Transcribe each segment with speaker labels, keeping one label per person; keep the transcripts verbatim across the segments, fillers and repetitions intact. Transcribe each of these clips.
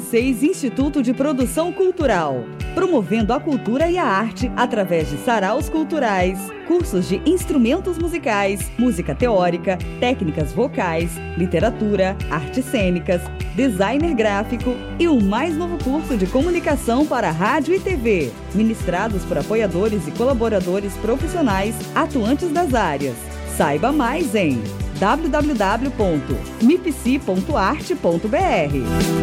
Speaker 1: seis Instituto de Produção Cultural, promovendo a cultura e a arte através de saraus culturais, cursos de instrumentos musicais, música teórica, técnicas vocais, literatura, artes cênicas, designer gráfico e o mais novo curso de comunicação para rádio e T V, ministrados por apoiadores e colaboradores profissionais atuantes das áreas. Saiba mais em w w w ponto mipsi ponto arte ponto b r.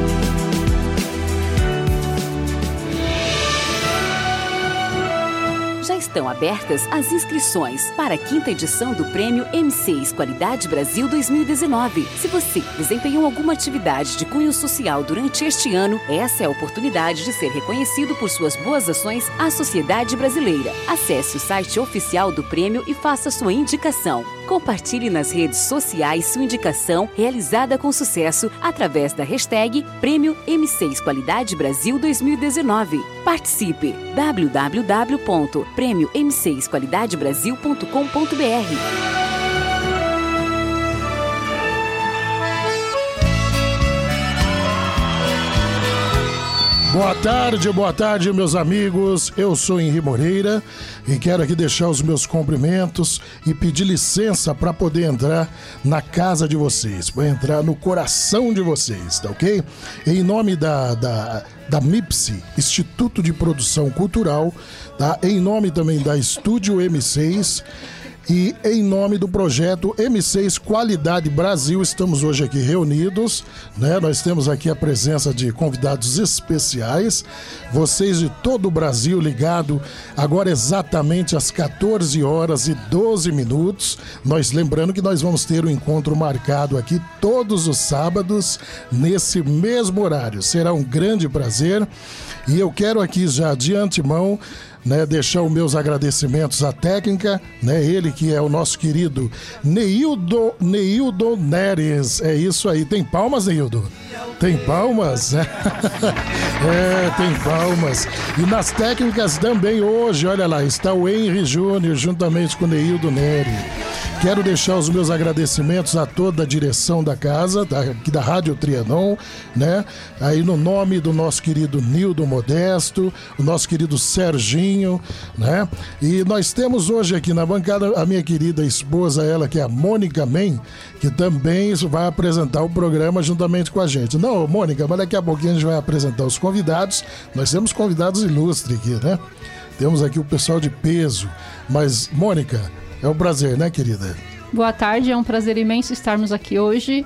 Speaker 2: Já estão abertas as inscrições para a quinta edição do Prêmio M seis Qualidade Brasil dois mil e dezenove. Se você desempenhou alguma atividade de cunho social durante este ano, essa é a oportunidade de ser reconhecido por suas boas ações à sociedade brasileira. Acesse o site oficial do prêmio e faça sua indicação. Compartilhe nas redes sociais sua indicação realizada com sucesso através da hashtag Prêmio M seis Qualidade Brasil dois mil e dezenove. Participe! w w w ponto prêmio m seis qualidade brasil ponto com ponto b r.
Speaker 3: Boa tarde, boa tarde, meus amigos. Eu sou Henri Moreira e quero aqui deixar os meus cumprimentos e pedir licença para poder entrar na casa de vocês, para entrar no coração de vocês, tá ok? Em nome da, da, da MIPSI, Instituto de Produção Cultural, tá? Em nome também da Estúdio M seis e em nome do projeto M seis Qualidade Brasil, estamos hoje aqui reunidos, né? Nós temos aqui a presença de convidados especiais, vocês de todo o Brasil ligado agora exatamente às quatorze horas e doze minutos. Nós lembrando que nós vamos ter um encontro marcado aqui todos os sábados nesse mesmo horário. Será um grande prazer e eu quero aqui já de antemão, né, deixar os meus agradecimentos à técnica, né, ele que é o nosso querido Neildo, Neildo Neres. É isso aí. Tem palmas, Neildo? Tem palmas? É, tem palmas. E nas técnicas também hoje, olha lá, está o Henry Júnior juntamente com o Neildo Neres. Quero deixar os meus agradecimentos a toda a direção da casa, da, aqui da Rádio Trianon, né? Aí no nome do nosso querido Nildo Modesto, o nosso querido Serginho, né? E nós temos hoje aqui na bancada a minha querida esposa, ela que é a Mônica Men, que também vai apresentar o programa juntamente com a gente. Não, Mônica, mas daqui a pouquinho a gente vai apresentar os convidados. Nós temos convidados ilustres aqui, né? Temos aqui o pessoal de peso. Mas, Mônica, é um prazer, né, querida?
Speaker 4: Boa tarde, é um prazer imenso estarmos aqui hoje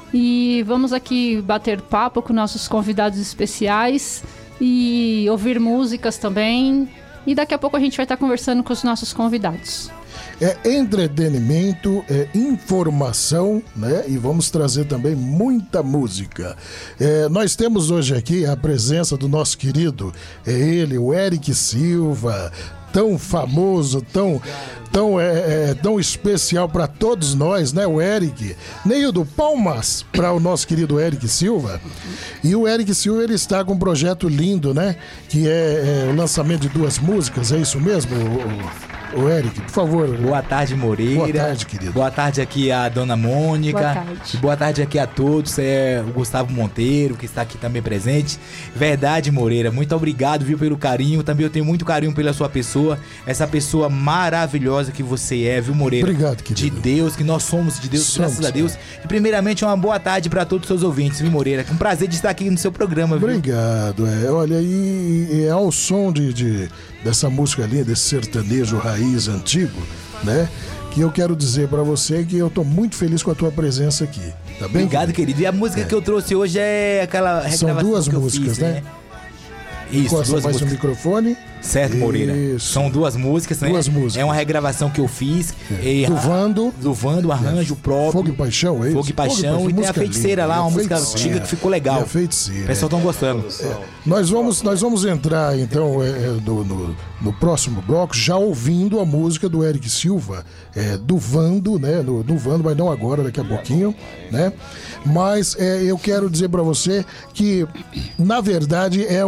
Speaker 4: e vamos aqui bater papo com nossos convidados especiais e ouvir músicas também, e daqui a pouco a gente vai estar conversando com os nossos convidados.
Speaker 3: É entretenimento, é informação, né? E vamos trazer também muita música. É, nós temos hoje aqui a presença do nosso querido, é ele, o Eric Silva, tão famoso, tão, tão, é, é, tão especial para todos nós, né, o Eric. Neildo, palmas para o nosso querido Eric Silva. E o Eric Silva, ele está com um projeto lindo, né, que é, é o lançamento de duas músicas, é isso mesmo, o, o Eric? Por favor.
Speaker 5: Boa tarde, Moreira.
Speaker 3: Boa tarde, querido.
Speaker 5: Boa tarde aqui a dona Mônica.
Speaker 4: Boa tarde.
Speaker 5: Boa tarde aqui a todos. É o Gustavo Monteiro, que está aqui também presente. Verdade, Moreira. Muito obrigado, viu, pelo carinho. Também eu tenho muito carinho pela sua pessoa. Essa pessoa maravilhosa que você é, viu, Moreira?
Speaker 3: Obrigado, querido.
Speaker 5: De Deus, que nós somos de Deus, somos, graças a Deus. E primeiramente, uma boa tarde para todos os seus ouvintes, viu, Moreira? Um prazer de estar aqui no seu programa, viu?
Speaker 3: Obrigado. É. Olha, e, e é ao som de, de, dessa música linda, desse sertanejo raiz antigo, né? Que eu quero dizer pra você que eu tô muito feliz com a tua presença aqui, tá bem?
Speaker 5: Obrigado, querido. E a música é. que eu trouxe hoje é aquela regravação.
Speaker 3: São duas
Speaker 5: que eu
Speaker 3: músicas,
Speaker 5: fiz,
Speaker 3: né?
Speaker 5: né? Isso,
Speaker 3: Encosta
Speaker 5: duas
Speaker 3: mais
Speaker 5: músicas.
Speaker 3: no microfone.
Speaker 5: Certo, Moreira.
Speaker 3: Isso.
Speaker 5: São duas músicas, né?
Speaker 3: Duas músicas.
Speaker 5: É uma regravação que eu fiz.
Speaker 3: É.
Speaker 5: E,
Speaker 3: do Vando.
Speaker 5: Do Vando, arranjo próprio.
Speaker 3: Fogo e Paixão, é isso?
Speaker 5: Fogo e Paixão.
Speaker 3: Fogo
Speaker 5: E,
Speaker 3: e
Speaker 5: tem a Feiticeira
Speaker 3: linda,
Speaker 5: lá, uma
Speaker 3: a
Speaker 5: música
Speaker 3: Feiticeira.
Speaker 5: antiga que ficou legal.
Speaker 3: É a Feiticeira.
Speaker 5: O pessoal estão gostando.
Speaker 3: É. Nós, vamos, nós vamos entrar, então, é, no, no, no próximo bloco, já ouvindo a música do Eric Silva, é, do Vando, né? No, do Vando, mas não agora, daqui a pouquinho, né? Mas é, eu quero dizer pra você que, na verdade, é o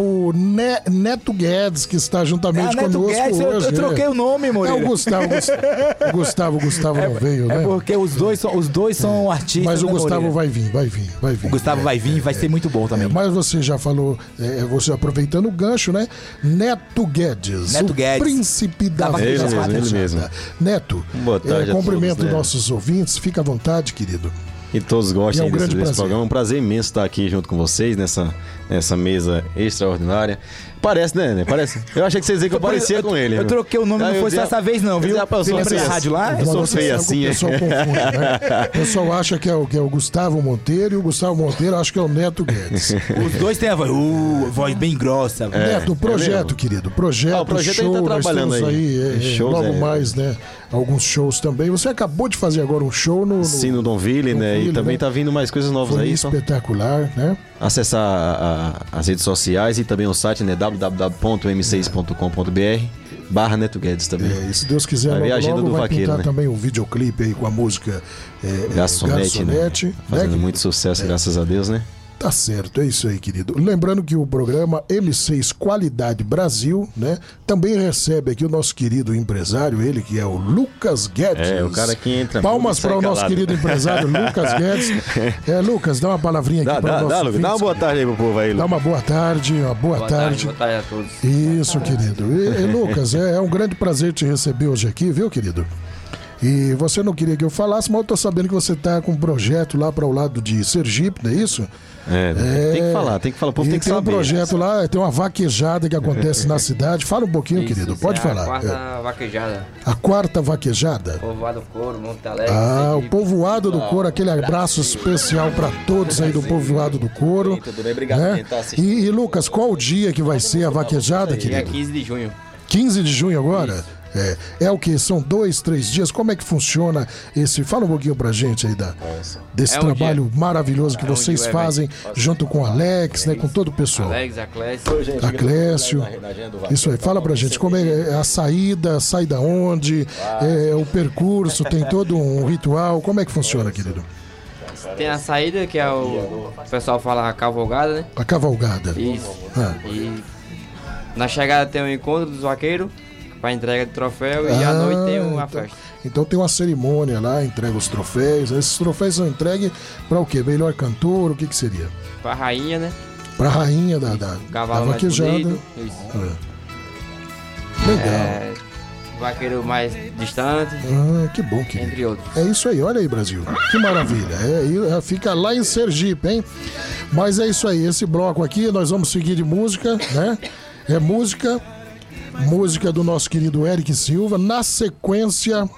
Speaker 3: ne- Neto Guedes, que está juntamente
Speaker 5: Ah, Neto
Speaker 3: conosco
Speaker 5: Guedes, eu,
Speaker 3: hoje.
Speaker 5: eu troquei
Speaker 3: né?
Speaker 5: o nome, Moreira.
Speaker 3: É o Gustavo. Gustavo, Gustavo, Gustavo não veio,
Speaker 5: É
Speaker 3: né?
Speaker 5: porque os dois são, os dois são artistas.
Speaker 3: Mas o
Speaker 5: né,
Speaker 3: Gustavo
Speaker 5: Moreira?
Speaker 3: vai vir, vai vir, vai vir.
Speaker 5: O Gustavo
Speaker 3: É,
Speaker 5: vai vir e vai ser muito bom também.
Speaker 3: É, mas você já falou, é, você aproveitando o gancho, né? Neto Guedes.
Speaker 5: Neto
Speaker 3: o
Speaker 5: Guedes.
Speaker 3: príncipe da
Speaker 5: Tava
Speaker 3: vida
Speaker 5: aqui,
Speaker 6: Ele mesmo, ele
Speaker 3: vaquejada.
Speaker 6: mesmo.
Speaker 3: Neto,
Speaker 6: Boa tarde
Speaker 3: é,
Speaker 6: a
Speaker 3: cumprimento
Speaker 6: todos, né?
Speaker 3: nossos ouvintes, fica à vontade, querido.
Speaker 6: E todos
Speaker 3: E é
Speaker 6: gostem
Speaker 3: um
Speaker 6: desse,
Speaker 3: grande
Speaker 6: desse
Speaker 3: prazer.
Speaker 6: programa. É um prazer imenso estar aqui junto com vocês nessa, nessa mesa extraordinária. Parece, né? né? Parece. Eu achei que vocês diziam que eu parecia
Speaker 5: eu,
Speaker 6: com ele.
Speaker 5: Eu
Speaker 6: viu?
Speaker 5: troquei o nome,
Speaker 6: Ah,
Speaker 5: não
Speaker 6: eu
Speaker 5: foi só
Speaker 6: dizia-
Speaker 5: dessa vez não, viu?
Speaker 6: eu dizia, "Pá, eu
Speaker 5: Você
Speaker 6: sou
Speaker 5: lembra da
Speaker 6: feio
Speaker 5: rádio lá?
Speaker 6: Eu sou
Speaker 3: Mas você
Speaker 6: feio
Speaker 3: sabe
Speaker 6: assim,
Speaker 3: que O
Speaker 6: é.
Speaker 3: pessoal confunde, né? O pessoal acha que é, o, que é o Gustavo Monteiro e o Gustavo Monteiro acha que é o Neto Guedes.
Speaker 5: Os dois têm a voz, uh, voz bem grossa.
Speaker 3: Neto, o projeto,
Speaker 6: mesmo.
Speaker 3: querido. Projeto,
Speaker 6: Ah, o projeto a gente
Speaker 3: show,
Speaker 6: tá
Speaker 3: nós
Speaker 6: trabalhando
Speaker 3: temos aí,
Speaker 6: aí.
Speaker 3: é, é,
Speaker 6: Shows,
Speaker 3: logo
Speaker 6: é.
Speaker 3: mais, né? Alguns shows também. Você acabou de fazer agora um show no... no
Speaker 6: Sim, no Donville, né?
Speaker 3: Donville,
Speaker 6: E também
Speaker 3: né?
Speaker 6: tá vindo mais coisas novas
Speaker 3: Foi
Speaker 6: aí. Então,
Speaker 3: espetacular, né?
Speaker 6: acessar a- a- as redes sociais e também o site, né? w w w ponto m seis ponto com ponto b r barra Neto Guedes também.
Speaker 3: É, e se Deus quiser,
Speaker 6: Vai ver
Speaker 3: logo,
Speaker 6: a agenda
Speaker 3: logo
Speaker 6: do
Speaker 3: vai
Speaker 6: vaqueiro,
Speaker 3: pintar
Speaker 6: né?
Speaker 3: também um videoclipe aí com a música é,
Speaker 6: Garçonete,
Speaker 3: é,
Speaker 6: né?
Speaker 3: Garçonete,
Speaker 6: Fazendo
Speaker 3: né?
Speaker 6: muito sucesso, graças a Deus, né?
Speaker 3: Tá certo, é isso aí, querido. Lembrando que o programa M seis Qualidade Brasil, né, também recebe aqui o nosso querido empresário, ele que é o Lucas Guedes.
Speaker 6: É, o cara que entra.
Speaker 3: Palmas
Speaker 6: sai
Speaker 3: para o nosso
Speaker 6: calado.
Speaker 3: querido empresário Lucas Guedes. É, Lucas, dá uma palavrinha aqui
Speaker 6: Dá,
Speaker 3: para
Speaker 6: dá,
Speaker 3: o
Speaker 6: dá,
Speaker 3: nosso
Speaker 6: Lucas. Dá uma boa tarde aí pro povo aí,
Speaker 3: Dá
Speaker 6: Lucas.
Speaker 3: uma boa tarde, uma boa,
Speaker 7: Boa
Speaker 3: tarde.
Speaker 7: tarde, boa tarde a todos.
Speaker 3: Isso, querido. E, e, Lucas, é, é um grande prazer te receber hoje aqui, viu, querido? E você não queria que eu falasse, mas eu tô sabendo que você tá com um projeto lá para o lado de Sergipe, não é isso?
Speaker 6: É, tem que falar, tem que falar, o povo
Speaker 3: E
Speaker 6: tem que
Speaker 3: tem um
Speaker 6: saber.
Speaker 3: projeto lá, tem uma vaquejada que acontece na cidade. Fala um pouquinho,
Speaker 7: Isso,
Speaker 3: querido,
Speaker 7: isso
Speaker 3: pode
Speaker 7: é
Speaker 3: falar.
Speaker 7: A quarta
Speaker 3: É.
Speaker 7: vaquejada.
Speaker 3: A quarta vaquejada.
Speaker 7: Povoado Couro, Monte Alegre.
Speaker 3: Ah, o
Speaker 7: Sergipe.
Speaker 3: povoado do Couro, aquele abraço especial para todos aí do povoado do Couro.
Speaker 6: Tudo bem, obrigado
Speaker 3: né?
Speaker 6: por quem tá assistindo.
Speaker 3: E, e Lucas, qual o dia que vai ser a vaquejada,
Speaker 7: Dia
Speaker 3: querido?
Speaker 7: quinze de junho.
Speaker 3: quinze de junho agora? É, é o que? São dois, três dias? Como é que funciona esse... Fala um pouquinho pra gente aí da, desse
Speaker 7: É um
Speaker 3: trabalho maravilhoso que
Speaker 7: É um
Speaker 3: vocês
Speaker 7: dia,
Speaker 3: fazem junto com o Alex, né, com todo o pessoal.
Speaker 7: Alex, a Clécio.
Speaker 3: A Clécio. Isso aí, fala pra gente como é a saída, sai da onde, é, o percurso, tem todo um ritual. Como é que funciona, querido?
Speaker 7: Tem a saída, que é o... O pessoal fala a cavalgada, né?
Speaker 3: A cavalgada.
Speaker 7: Isso.
Speaker 3: Ah.
Speaker 7: E na chegada tem o encontro dos vaqueiros para entrega de troféu e à
Speaker 3: Ah,
Speaker 7: noite tem uma
Speaker 3: então-
Speaker 7: festa.
Speaker 3: Então tem uma cerimônia lá, entrega os troféus. Esses troféus são entregues para o quê? Melhor cantor, o que que seria?
Speaker 7: Pra rainha, né?
Speaker 3: Pra rainha da, da,
Speaker 7: O
Speaker 3: da
Speaker 7: cavalo mais
Speaker 3: vaquejada.
Speaker 7: bonito. Isso.
Speaker 3: É. Legal.
Speaker 7: É, vaqueiro mais distante,
Speaker 3: Ah, que bom, querido.
Speaker 7: entre outros.
Speaker 3: É isso aí, olha aí, Brasil. Que maravilha. É, e, é, fica lá em Sergipe, hein? Mas é isso aí, esse bloco aqui, nós vamos seguir de música, né? É música, música do nosso querido Eric Silva. Na sequência.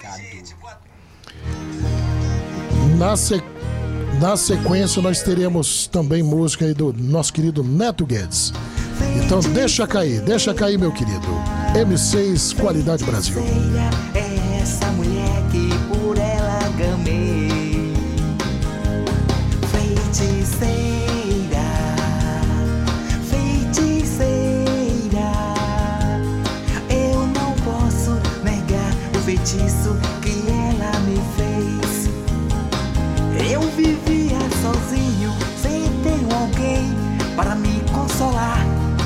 Speaker 3: Na, se, na sequência, nós teremos também música aí do nosso querido Neto Guedes. Então deixa cair, deixa cair, meu querido. M seis Qualidade Brasil.
Speaker 8: É essa mulher que por ela gamei. Feiticeira, feiticeira. Eu não posso negar o feitiço que ela me fez. Eu vivia sozinho, sem ter alguém para me consolar.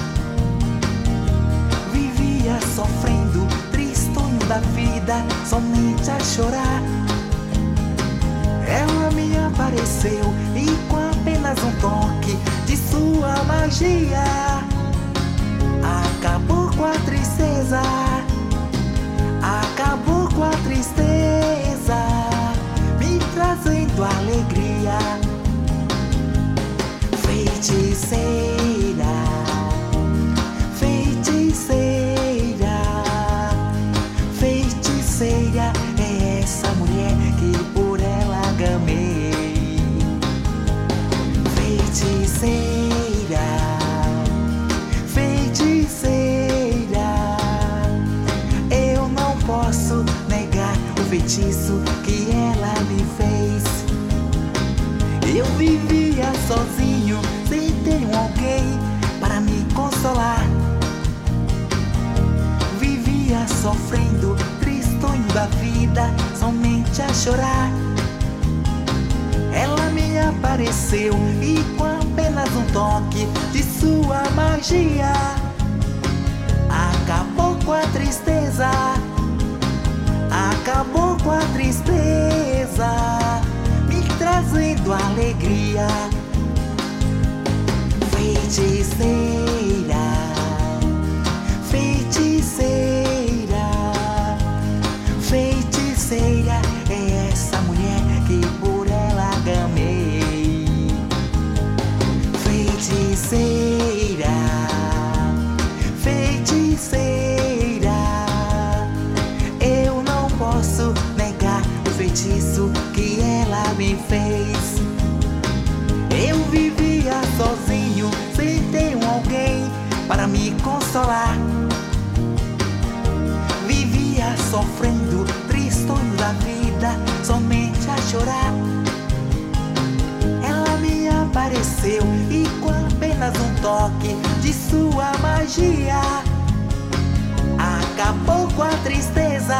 Speaker 8: Vivia sofrendo, tristonho da vida, somente a chorar. Ela me apareceu e com apenas um toque de sua magia acabou com a tristeza, acabou com a tristeza, me trazendo alegria. Feiticeira, feiticeira, feiticeira, é essa mulher que por ela gamei. Feiticeira, feiticeira, eu não posso negar o feitiço que ela me fez. Eu vivia sozinho, sem ter alguém para me consolar. Vivia sofrendo, tristonho da vida, somente a chorar. Ela me apareceu e com apenas um toque de sua magia tristeza, acabou com a tristeza, me trazendo alegria. Feiticeira, feiticeira, feiticeira, é essa mulher que por ela gamei. Feiticeira, feiticeira, eu não posso negar o feitiço que ela me fez. Eu vivia sozinho, sem ter um alguém para me consolar. Vivia sofrendo, tristonho da vida, somente a chorar. Ela me apareceu e com apenas um toque de sua magia acabou com a tristeza,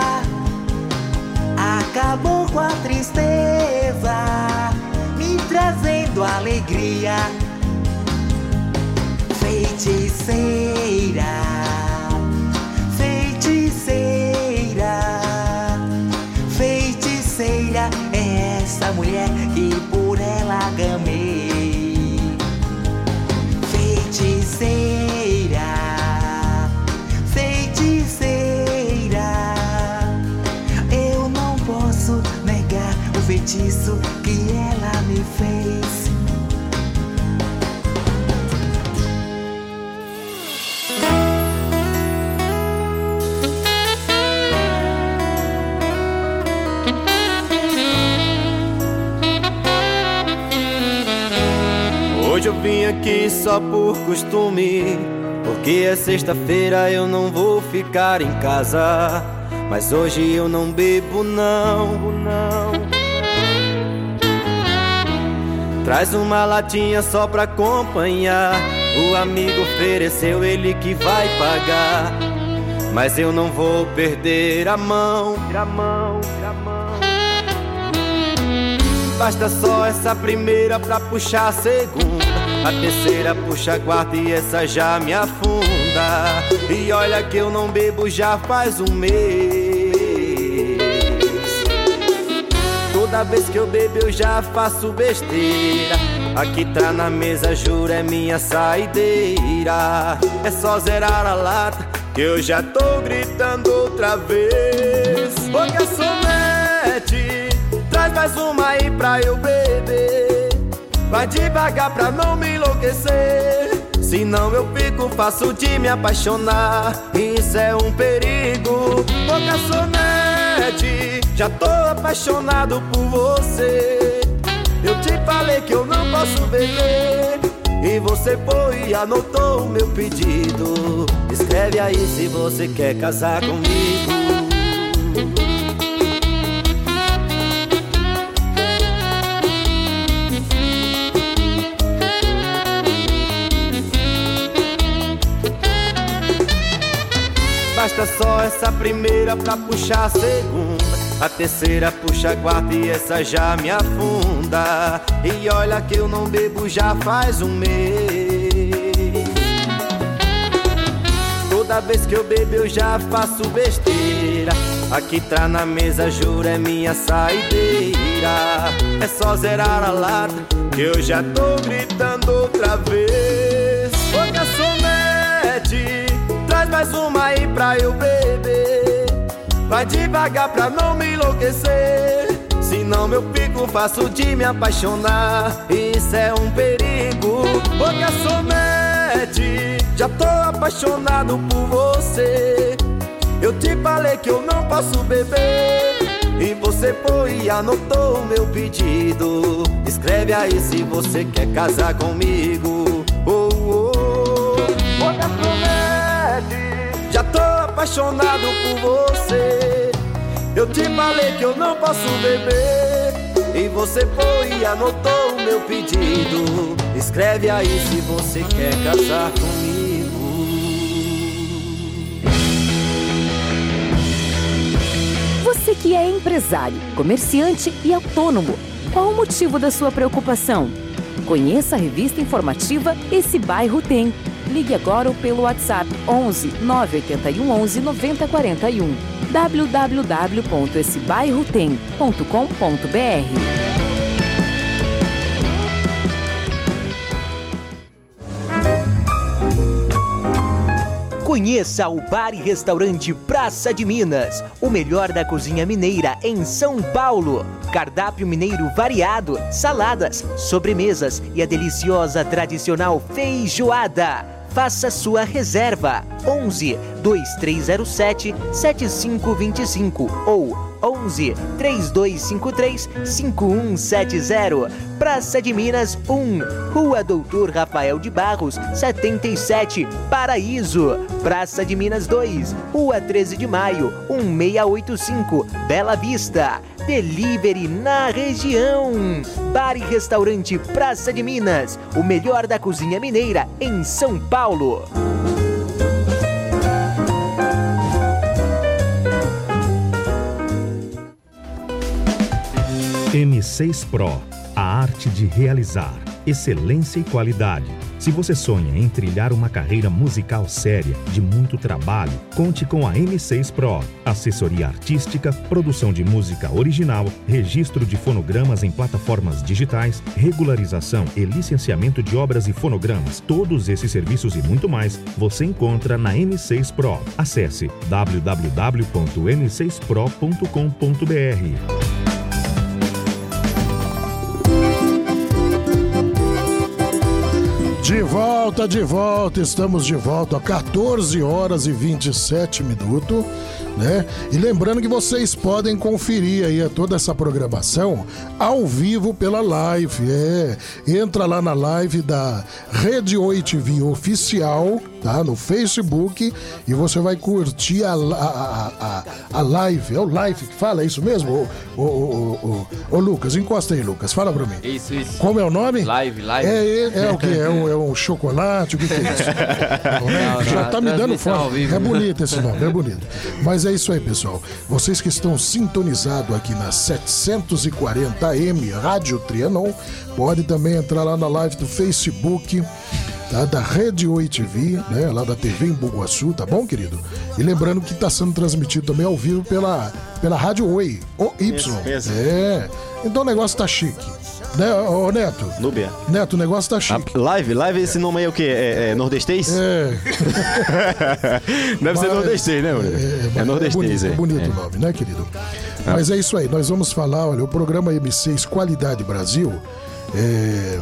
Speaker 8: acabou com a tristeza, me trazendo alegria. Feiticeira, feiticeira, feiticeira, é essa mulher que por ela gamei. Feiticeira, feiticeira, eu não posso negar o feitiço que ela me fez.
Speaker 9: Hoje eu vim aqui só por costume, porque é sexta-feira, eu não vou ficar em casa. Mas hoje eu não bebo não, não. Traz uma latinha só pra acompanhar. O amigo ofereceu, ele que vai pagar. Mas eu não vou perder a mão, a mão, a mão. Basta só essa primeira pra puxar a segunda. A terceira puxa a quarta e essa já me afunda. E olha que eu não bebo já faz um mês. Toda vez que eu bebo eu já faço besteira. Aqui tá na mesa, juro, é minha saideira. É só zerar a lata que eu já tô gritando outra vez. Ô garçonete, traz mais uma aí pra eu beber. Vai devagar pra não me enlouquecer, senão eu fico fácil de me apaixonar. Isso é um perigo. Ô garçonete, já tô apaixonado por você. Eu te falei que eu não posso beber, e você foi e anotou o meu pedido. Escreve aí se você quer casar comigo. Basta só essa primeira pra puxar a segunda. A terceira puxa a quarta e essa já me afunda. E olha que eu não bebo já faz um mês. Toda vez que eu bebo eu já faço besteira. Aqui tá na mesa, juro, é minha saideira. É só zerar a lata que eu já tô gritando outra vez. Ô garçonete, traz mais uma aí pra eu beber. Vai devagar pra não me enlouquecer, senão eu fico fácil de me apaixonar. Isso é um perigo. Ô garçonete, já tô apaixonado por você. Eu te falei que eu não posso beber, e você foi e anotou o meu pedido. Escreve aí se você quer casar comigo. Oh, oh, oh. Ô garçonete, já tô apaixonado por você. Eu te falei que eu não posso beber, e você foi e anotou o meu pedido. Escreve aí se você quer casar comigo.
Speaker 2: Você que é empresário, comerciante e autônomo, qual o motivo da sua preocupação? Conheça a revista informativa Esse Bairro Tem. Ligue agora ou pelo WhatsApp onze nove oito um onze noventa quarenta e um. w w w ponto esse bairro tem ponto com ponto b r.
Speaker 10: Conheça o Bar e Restaurante Praça de Minas, o melhor da cozinha mineira em São Paulo. Cardápio mineiro variado, saladas, sobremesas e a deliciosa tradicional feijoada. Faça sua reserva. onze, dois três zero sete, sete cinco dois cinco ou onze, três dois cinco três, cinco um sete zero. Praça de Minas um, Rua Doutor Rafael de Barros, setenta e sete, Paraíso. Praça de Minas dois, Rua treze de Maio, um seis oito cinco, Bela Vista. Delivery na região. Bar e Restaurante Praça de Minas, o melhor da cozinha mineira em São Paulo.
Speaker 11: M seis Pro, a arte de realizar, excelência e qualidade. Se você sonha em trilhar uma carreira musical séria, de muito trabalho, conte com a M seis Pro. Assessoria artística, produção de música original, registro de fonogramas em plataformas digitais, regularização e licenciamento de obras e fonogramas. Todos esses serviços e muito mais você encontra na M seis Pro. Acesse w w w ponto m seis pro ponto com ponto b r.
Speaker 3: De volta, de volta, estamos de volta a quatorze horas e vinte e sete minutos, né? E lembrando que vocês podem conferir aí toda essa programação ao vivo pela live, é. Entra lá na live da Rede Oi T V Oficial, tá? No Facebook, e você vai curtir a, a, a, a live, é o live que fala, é isso mesmo? Ô, ô, ô, ô, ô Lucas, encosta aí, Lucas, fala pra mim.
Speaker 7: Isso, isso.
Speaker 3: Como é o nome?
Speaker 7: Live, live.
Speaker 3: É, é, é o que? É um, é um chocolate, o que, que é isso? Não, né?
Speaker 7: Não,
Speaker 3: Já
Speaker 7: não,
Speaker 3: tá me dando fome. É bonito esse nome, é bonito. Mas é isso aí, pessoal. Vocês que estão sintonizados aqui na setecentos e quarenta A M, Rádio Trianon, pode também entrar lá na live do Facebook, tá? Da Rede Oi T V, né? Lá da T V em Bugaçu, tá bom, querido? E lembrando que está sendo transmitido também ao vivo pela, pela Rádio Oi, O Y.
Speaker 6: Isso mesmo.
Speaker 3: É. Então o negócio tá chique. Né, ô Neto?
Speaker 6: Núbia.
Speaker 3: Neto, o negócio tá chique.
Speaker 6: A live? Live, esse nome aí é o quê? É, é nordestês?
Speaker 3: É.
Speaker 6: Deve
Speaker 3: Mas,
Speaker 6: ser nordestês, né, mano? É, é nordestês,
Speaker 3: é.
Speaker 6: É
Speaker 3: bonito,
Speaker 6: é.
Speaker 3: o nome, né, querido? Ah. Mas é isso aí, nós vamos falar, olha, o programa M seis Qualidade Brasil, é...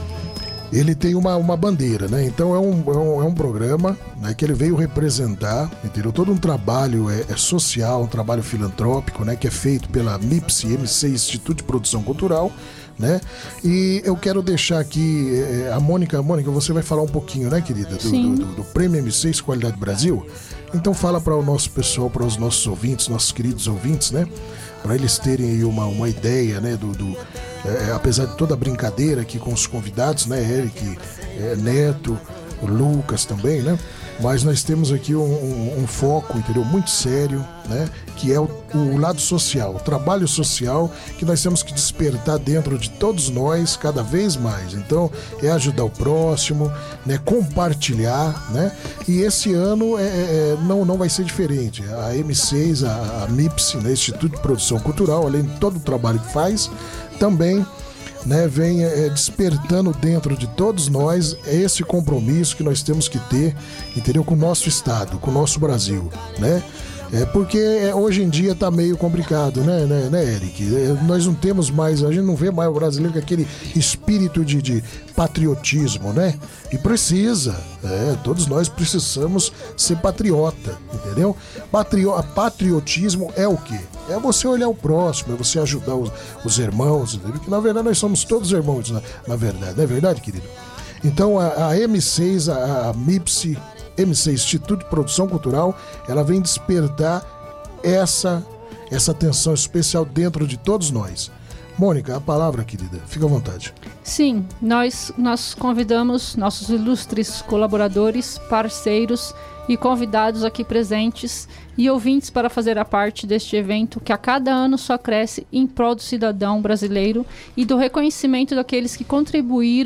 Speaker 3: ele tem uma, uma bandeira, né? Então é um, é um, é um programa, né, que ele veio representar, entendeu? Todo um trabalho é, é social, um trabalho filantrópico, né? Que é feito pela M I P S, M seis Instituto de Produção Cultural, né? E eu quero deixar aqui é, a Mônica, Mônica, você vai falar um pouquinho, né, querida? Do, do, do, do Prêmio M seis Qualidade Brasil. Então fala para o nosso pessoal, para os nossos ouvintes, nossos queridos ouvintes, né? Para eles terem aí uma, uma ideia, né? Do, do é, apesar de toda a brincadeira aqui com os convidados, né? Eric, é, Neto, o Lucas também, né? Mas nós temos aqui um, um, um foco, entendeu? Muito sério, né? Que é o, o lado social, o trabalho social que nós temos que despertar dentro de todos nós cada vez mais. Então, é ajudar o próximo, né? Compartilhar, né? E esse ano é, é, não, não vai ser diferente. A M seis, a, a M I P S, né? Instituto de Produção Cultural, além de todo o trabalho que faz, também, né, vem é, despertando dentro de todos nós esse compromisso que nós temos que ter, entendeu? Com o nosso estado, com o nosso Brasil, né? É porque é, hoje em dia tá meio complicado, né, né, né Eric? É, nós não temos mais, a gente não vê mais o brasileiro com aquele espírito de, de patriotismo, né? E precisa, é, todos nós precisamos ser patriota, entendeu? Patrio, patriotismo é o quê? É você olhar o próximo, é você ajudar os, os irmãos, entendeu? Porque na verdade nós somos todos irmãos, na, na verdade, não é verdade, querido? Então a, a M seis, a, a M I P S, M seis Instituto de Produção Cultural, ela vem despertar essa, essa atenção especial dentro de todos nós. Mônica, a palavra, querida, fica à vontade.
Speaker 4: Sim, nós, nós convidamos nossos ilustres colaboradores, parceiros e convidados aqui presentes e ouvintes para fazer a parte deste evento que a cada ano só cresce em prol do cidadão brasileiro e do reconhecimento daqueles que contribuíram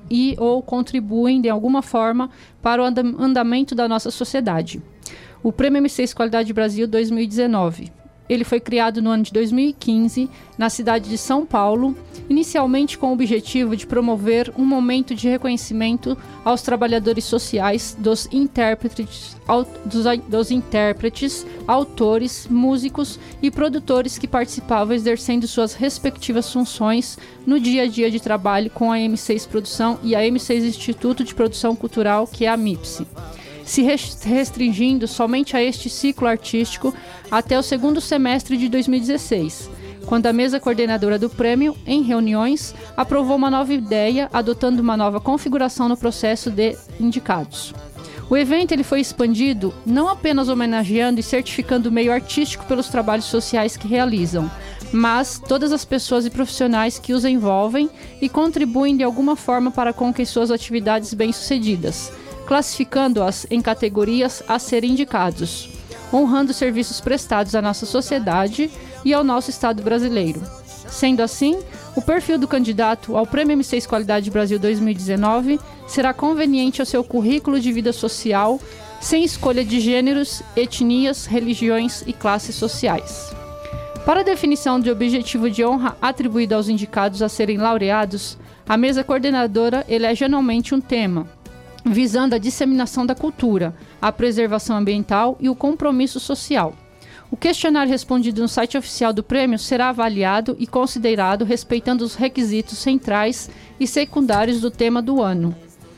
Speaker 4: e ou contribuem de alguma forma para o andamento da nossa sociedade. O Prêmio M seis Qualidade Brasil dois mil e dezenove. Ele foi criado no ano de dois mil e quinze, na cidade de São Paulo, inicialmente com o objetivo de promover um momento de reconhecimento aos trabalhadores sociais, dos intérpretes, au, dos, dos intérpretes, autores, músicos e produtores que participavam exercendo suas respectivas funções no dia a dia de trabalho com a M seis Produção e a M seis Instituto de Produção Cultural, que é a MIPSE, se restringindo somente a este ciclo artístico até o segundo semestre de dois mil e dezesseis, quando a mesa coordenadora do prêmio, em reuniões, aprovou uma nova ideia, adotando uma nova configuração no processo de indicados. O evento ele foi expandido não apenas homenageando e certificando o meio artístico pelos trabalhos sociais que realizam, mas todas as pessoas e profissionais que os envolvem e contribuem de alguma forma para com que suas atividades bem-sucedidas, classificando-as em categorias a serem indicados, honrando os serviços prestados à nossa sociedade e ao nosso Estado brasileiro. Sendo assim, o perfil do candidato ao Prêmio M seis Qualidade Brasil dois mil e dezenove será conveniente ao seu currículo de vida social, sem escolha de gêneros, etnias, religiões e classes sociais. Para a definição de objetivo de honra atribuído aos indicados a serem laureados, a mesa coordenadora elege anualmente um tema, visando a disseminação da cultura, a preservação ambiental e o compromisso social. O questionário respondido no site oficial do prêmio será avaliado e considerado respeitando os requisitos centrais e secundários do tema do ano.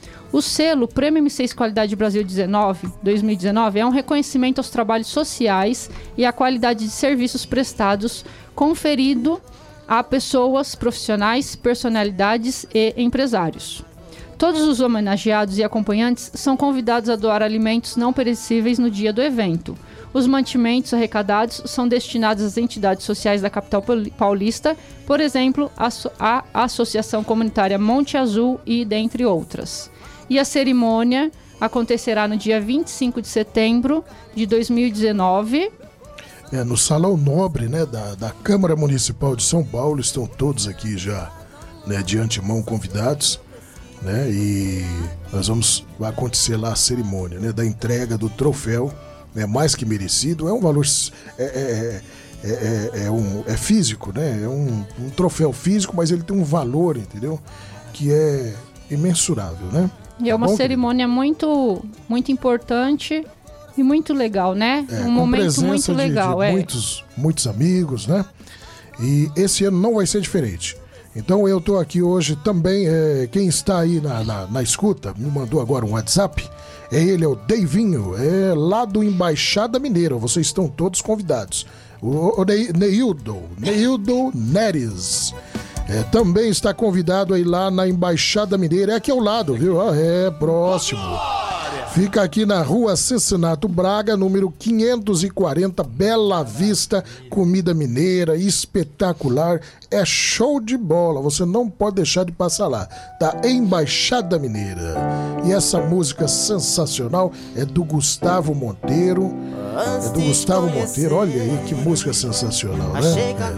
Speaker 4: O selo Prêmio M seis Qualidade Brasil dois mil e dezenove é um reconhecimento aos trabalhos sociais e à qualidade de serviços prestados conferido a pessoas, profissionais, personalidades e empresários. Todos os homenageados e acompanhantes são convidados a doar alimentos não perecíveis no dia do evento. Os mantimentos arrecadados são destinados às entidades sociais da capital paulista, por exemplo, a Associação Comunitária Monte Azul e dentre outras. E a cerimônia acontecerá no dia vinte e cinco de setembro de dois mil e dezenove.
Speaker 3: É, no Salão Nobre, né, da, da Câmara Municipal de São Paulo, estão todos aqui já, né, de antemão convidados. Né, e nós vamos vai acontecer lá a cerimônia, né, da entrega do troféu, né, mais que merecido. É um valor é, é, é, é, é, um, é físico, né, é um, um troféu físico, mas ele tem um valor, entendeu, que é imensurável, né?
Speaker 4: E é uma
Speaker 3: Bom,
Speaker 4: cerimônia muito, muito importante e muito legal, né?
Speaker 3: É,
Speaker 4: um momento muito
Speaker 3: de,
Speaker 4: legal,
Speaker 3: de
Speaker 4: é.
Speaker 3: muitos, muitos amigos, né? E esse ano não vai ser diferente. Então eu estou aqui hoje também, é, quem está aí na, na, na escuta, me mandou agora um WhatsApp, é ele, é o Deivinho, é lá do Embaixada Mineira, vocês estão todos convidados. O, o Neildo, Neildo Neres, é, também está convidado aí lá na Embaixada Mineira, é aqui ao lado, viu? Ah, é, próximo. Fica aqui na rua Cecinato Braga, número quinhentos e quarenta, Bela Vista, comida mineira, espetacular, é show de bola, você não pode deixar de passar lá, da Embaixada Mineira. E essa música sensacional é do Gustavo Monteiro, é do Gustavo Monteiro, olha aí que música sensacional, né?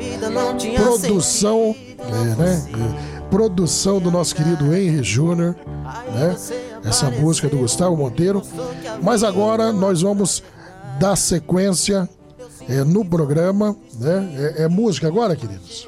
Speaker 3: É. Produção, é, né? É. Produção do nosso querido Henry Júnior, né? Essa música do Gustavo Monteiro. Mas agora nós vamos dar sequência é, no programa, né? É, é música agora, queridos?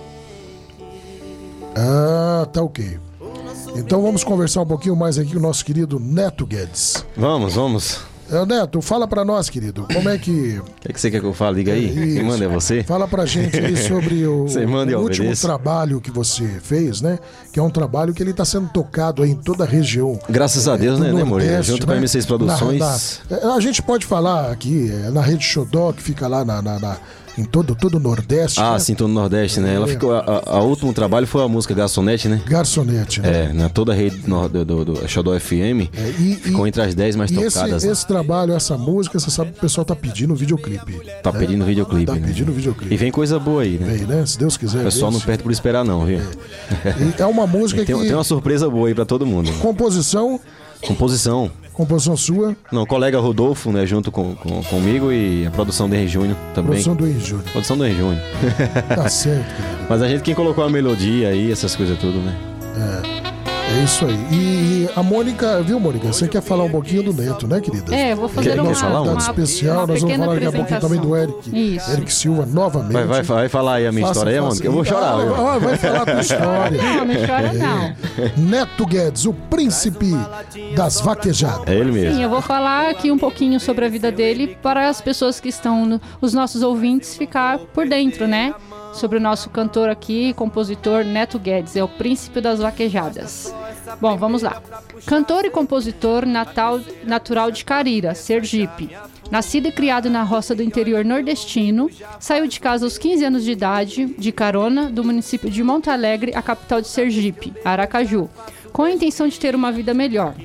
Speaker 3: Ah, tá ok. Então vamos conversar um pouquinho mais aqui com o nosso querido Neto Guedes.
Speaker 6: Vamos, vamos.
Speaker 3: É, Neto, fala pra nós, querido, como é que...
Speaker 6: O que, é que você quer que eu fale? Liga aí.
Speaker 3: É,
Speaker 6: quem manda é você?
Speaker 3: Fala pra gente aí sobre o, o último
Speaker 6: obedeço.
Speaker 3: trabalho que você fez, né? Que é um trabalho que ele está sendo tocado aí em toda a região.
Speaker 6: Graças a Deus,
Speaker 3: é,
Speaker 6: né, né, Moreira? Junto
Speaker 3: né?
Speaker 6: com a M seis Produções.
Speaker 3: Na, na, a gente pode falar aqui, é, na Rede Xodó, que fica lá na... na, na em todo, todo o Nordeste.
Speaker 6: Ah,
Speaker 3: né?
Speaker 6: sim, todo o Nordeste, né? Ela
Speaker 3: É.
Speaker 6: ficou. A, a, a último trabalho foi a música Garçonete, né?
Speaker 3: Garçonete, né?
Speaker 6: É, na toda a rede do, do, do, do Xodó F M.
Speaker 3: É, e,
Speaker 6: ficou
Speaker 3: e,
Speaker 6: entre as dez mais
Speaker 3: e
Speaker 6: tocadas.
Speaker 3: esse,
Speaker 6: né?
Speaker 3: esse trabalho, essa música, você sabe que o pessoal tá pedindo videoclipe.
Speaker 6: Tá
Speaker 3: né?
Speaker 6: pedindo videoclipe.
Speaker 3: Tá
Speaker 6: né?
Speaker 3: pedindo videoclipe.
Speaker 6: E vem coisa boa aí, né?
Speaker 3: Vem, né? Se Deus quiser.
Speaker 6: O pessoal
Speaker 3: Deus.
Speaker 6: não perde por esperar, não, viu?
Speaker 3: É, é uma música
Speaker 6: tem,
Speaker 3: que.
Speaker 6: tem uma surpresa boa aí pra todo mundo.
Speaker 3: Composição.
Speaker 6: Composição.
Speaker 3: Composição sua.
Speaker 6: Não, o colega Rodolfo, né, junto com, com, comigo e a produção do Henry Júnior também.
Speaker 3: Produção do Henry Júnior.
Speaker 6: Produção do Henry Júnior.
Speaker 3: Tá certo, querido.
Speaker 6: Mas a gente quem colocou a melodia aí, essas coisas tudo, né?
Speaker 3: É. É isso aí. E a Mônica, viu, Mônica? Você quer falar um pouquinho do Neto, né, querida?
Speaker 4: É, eu vou fazer
Speaker 3: Quer,
Speaker 4: uma,
Speaker 3: nosso convidado
Speaker 4: uma,
Speaker 3: especial.
Speaker 4: uma
Speaker 3: Nós vamos falar daqui a pouquinho também do Eric.
Speaker 4: Isso.
Speaker 3: Eric Silva, novamente.
Speaker 6: Vai, vai, vai falar aí a minha
Speaker 3: Faça,
Speaker 6: história aí,
Speaker 3: faça.
Speaker 6: Mônica? Eu vou chorar.
Speaker 3: Ah,
Speaker 6: viu?
Speaker 3: vai, vai falar a tua história.
Speaker 4: Não, não chora não.
Speaker 3: Neto Guedes, o príncipe das vaquejadas.
Speaker 6: É ele mesmo.
Speaker 4: Sim, eu vou falar aqui um pouquinho sobre a vida dele para as pessoas que estão, no, os nossos ouvintes, ficar por dentro, né? Sobre o nosso cantor aqui, compositor Neto Guedes, é o príncipe das vaquejadas. Bom, vamos lá. Cantor e compositor natal, natural de Carira, Sergipe. Nascido e criado na roça do interior nordestino, saiu de casa aos quinze anos de idade, de carona, do município de Monte Alegre, a capital de Sergipe, Aracaju, com a intenção de ter uma vida melhor.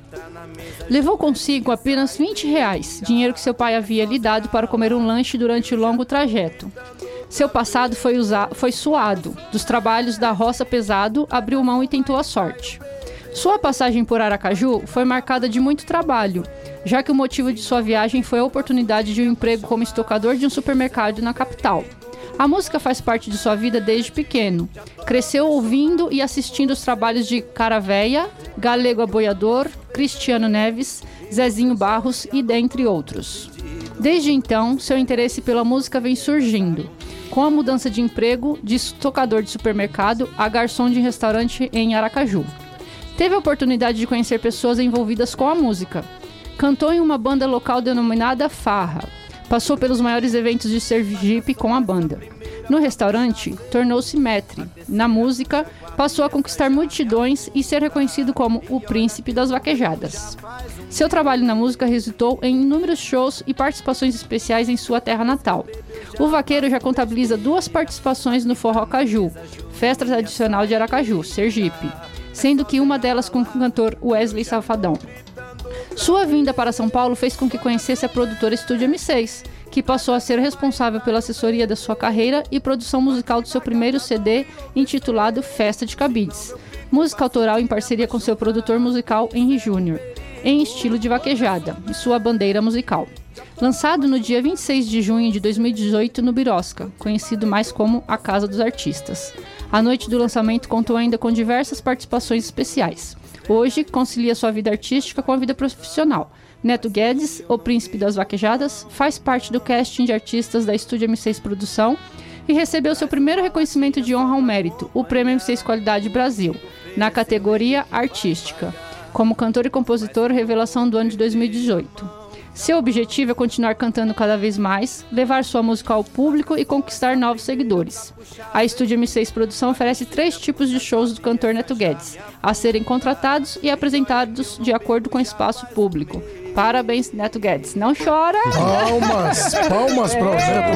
Speaker 4: Levou consigo apenas vinte reais, dinheiro que seu pai havia lhe dado para comer um lanche durante o longo trajeto. Seu passado foi, usa- foi suado. Dos trabalhos da roça pesado, abriu mão e tentou a sorte. Sua passagem por Aracaju foi marcada de muito trabalho, já que o motivo de sua viagem foi a oportunidade de um emprego como estocador de um supermercado na capital. A música faz parte de sua vida desde pequeno. Cresceu ouvindo e assistindo os trabalhos de Caravéia, Galego Aboiador, Cristiano Neves, Zezinho Barros e dentre outros. Desde então, seu interesse pela música vem surgindo, com a mudança de emprego de estocador de supermercado a garçom de restaurante em Aracaju. Teve a oportunidade de conhecer pessoas envolvidas com a música. Cantou em uma banda local denominada Farra. Passou pelos maiores eventos de Sergipe com a banda. No restaurante, tornou-se maître. Na música, passou a conquistar multidões e ser reconhecido como o príncipe das vaquejadas. Seu trabalho na música resultou em inúmeros shows e participações especiais em sua terra natal. O vaqueiro já contabiliza duas participações no Forró Caju, festa tradicional de Aracaju, Sergipe, sendo que uma delas com o cantor Wesley Safadão. Sua vinda para São Paulo fez com que conhecesse a produtora Estúdio M seis, que passou a ser responsável pela assessoria da sua carreira e produção musical do seu primeiro C D, intitulado Festa de Cabides, música autoral em parceria com seu produtor musical Henry Júnior, em estilo de vaquejada, e sua bandeira musical. Lançado no dia vinte e seis de junho de dois mil e dezoito no Birosca, conhecido mais como a Casa dos Artistas. A noite do lançamento contou ainda com diversas participações especiais. Hoje, concilia sua vida artística com a vida profissional. Neto Guedes, o príncipe das vaquejadas, faz parte do casting de artistas da Estúdio M seis Produção e recebeu seu primeiro reconhecimento de honra ao mérito, o Prêmio M seis Qualidade Brasil, na categoria Artística, como cantor e compositor revelação do ano de dois mil e dezoito. Seu objetivo é continuar cantando cada vez mais, levar sua música ao público e conquistar novos seguidores. A Estúdio M seis Produção oferece três tipos de shows do cantor Neto Guedes, a serem contratados e apresentados de acordo com o espaço público. Parabéns, Neto Guedes. Não chora!
Speaker 3: Palmas, palmas para o Neto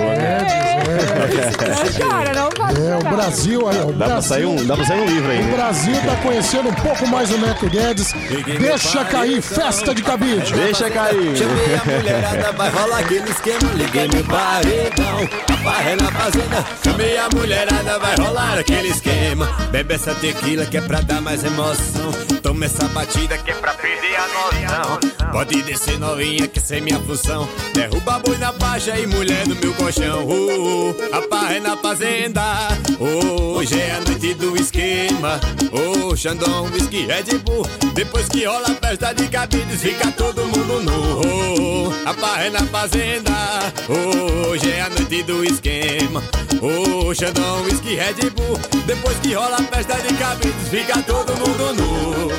Speaker 3: Guedes. É.
Speaker 4: Não chora, não pode
Speaker 3: É, o
Speaker 4: chorar.
Speaker 3: Brasil, olha, o
Speaker 6: Dá pra,
Speaker 3: Brasil,
Speaker 6: sair um, dá pra sair um livro aí,
Speaker 3: o
Speaker 6: né?
Speaker 3: Brasil tá conhecendo um pouco mais o Neto Guedes. Deixa cair, festa de cabide.
Speaker 6: Deixa cair.
Speaker 9: Chamei a mulherada, vai rolar aquele esquema. Liguei meu paredão, a barra é na fazenda. Chamei a mulherada, vai rolar aquele esquema. Bebe essa tequila que é pra dar mais emoção. Toma essa batida que é pra perder a noção. Pode descer novinha que sem minha função. Derruba boi na faixa e mulher do meu colchão. Uh, uh, a barra é na fazenda. Uh, hoje é a noite do esquema. Oh, Xandão, whisky, Red Bull. Depois que rola a festa de cabides, fica todo mundo nu. Oh, a barra é na fazenda. Oh, hoje é a noite do esquema. Oh, Xandão, whisky, Red Bull. Depois que rola a festa de cabides, fica todo mundo nu.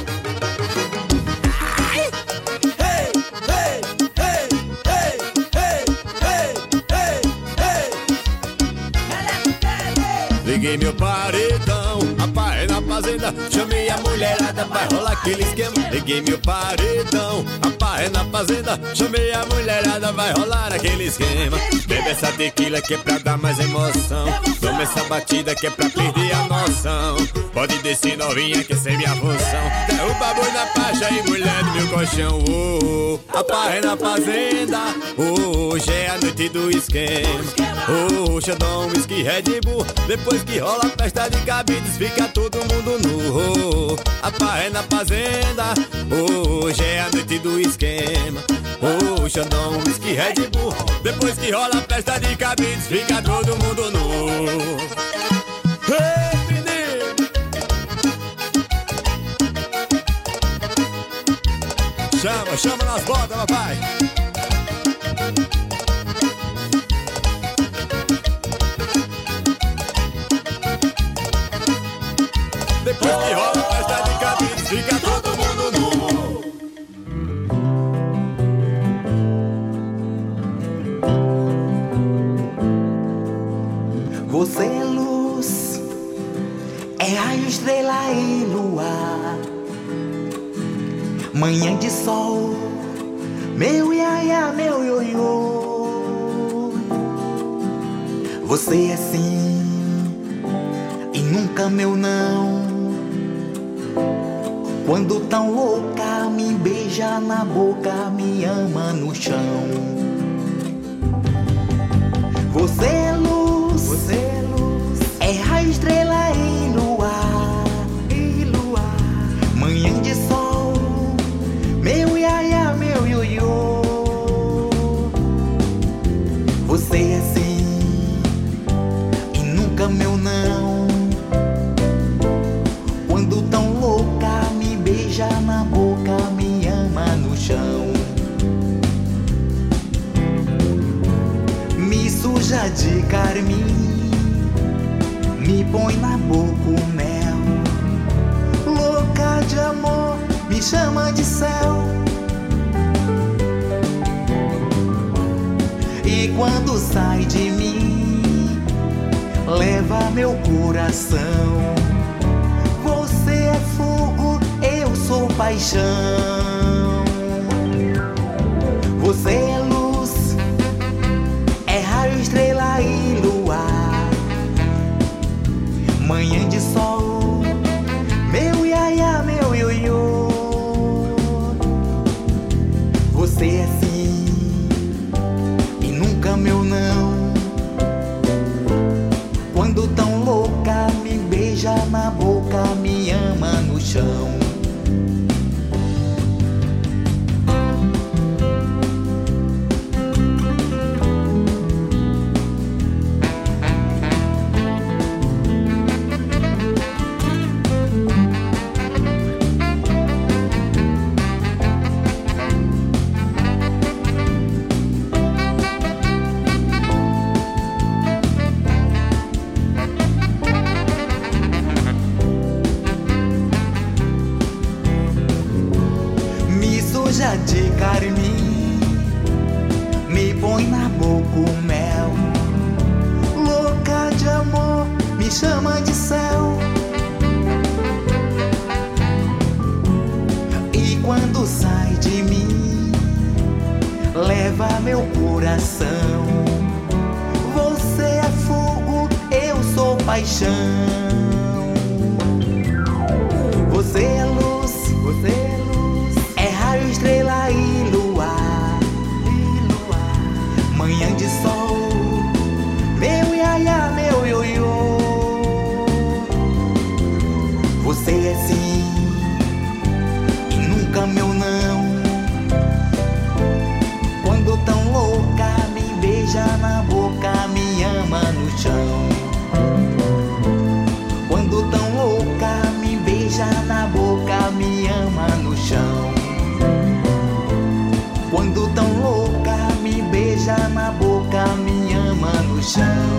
Speaker 9: Liguei meu paredão, a pá é na fazenda. Chamei a mulherada, vai rolar aquele esquema. Liguei meu paredão, a pá é na fazenda. Chamei a mulherada, vai rolar aquele esquema. Bebe essa tequila que é pra dar mais emoção. Toma essa batida que é pra perder a noção. Pode descer novinha que sem minha função. Derruba boi na faixa e mulher do meu colchão. Oh, oh, a pá é na fazenda. Oh, hoje é a noite do esquema. Oh, Xandão, whisky, Red Bull. Depois que rola a festa de cabides, fica todo mundo nu. Oh, a pá é na fazenda. Oh, hoje é a noite do esquema. Oh, Xandão, whisky, Red Bull. Depois que rola a festa de cabides, fica todo mundo nu. Hey, menino!
Speaker 12: Chama, chama nas botas, papai. Depois que rola festa de cabide, fica todo mundo nu.
Speaker 8: Você é luz, é raio, estrela e luar. Manhã de sol, meu iaia, meu ioiô. Você é sim e nunca meu não. Quando tão louca, me beija na boca, me ama no chão. Você é luz, você é luz, é raio, estrela e luar, e luar. Manhã de sol, meu iaia, meu ioiô. Você é sim e nunca meu não. Quando tão louca, me beija na boca, me ama no chão. Me suja de carmim, me põe na boca o mel. Louca de amor, me chama de céu. E quando sai de mim, leva meu coração. Você é fogo, eu sou paixão. Você é luz, é raio, estrela e luar. Manhã de sol, meu iaia, meu ioiô. Você é sim e nunca meu não. Quando tão louca, me beija na boca, me ama no chão. De carmim, me põe na boca o mel. Louca de amor, me chama de céu. E quando sai de mim, leva meu coração. Você é fogo, eu sou paixão. Você é luz, você é luz, é raio, estrela e luar, e luar. Manhã de sol, meu iaia, meu ioiô. Você é sim e nunca meu não. Quando tão louca, me beija na boca, me ama no chão. Quando tão louca, me beija na boca, me ama no chão. Quando tão louca, me beija na boca, me ama no chão.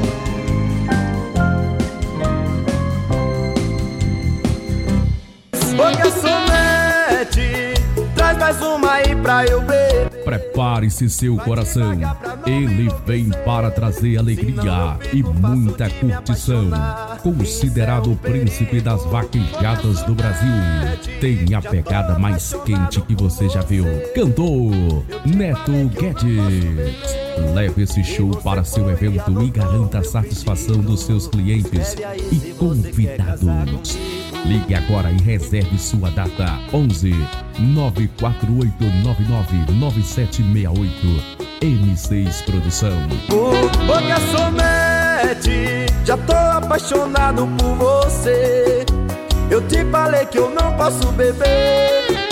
Speaker 9: Ô garçonete, traz mais uma aí pra eu beber.
Speaker 13: Prepare-se seu coração, ele vem para trazer alegria e muita curtição. Considerado o príncipe das vaquejadas do Brasil, tem a pegada mais quente que você já viu. Cantor Neto Guedes. Leve esse show para seu evento e garanta a satisfação dos seus clientes e convidados. Ligue agora e reserve sua data. onze nove quatro oito nove nove nove sete seis oito. M seis Produção.
Speaker 9: Ô, ô garçonete, já tô apaixonado por você. Eu te falei que eu não posso beber.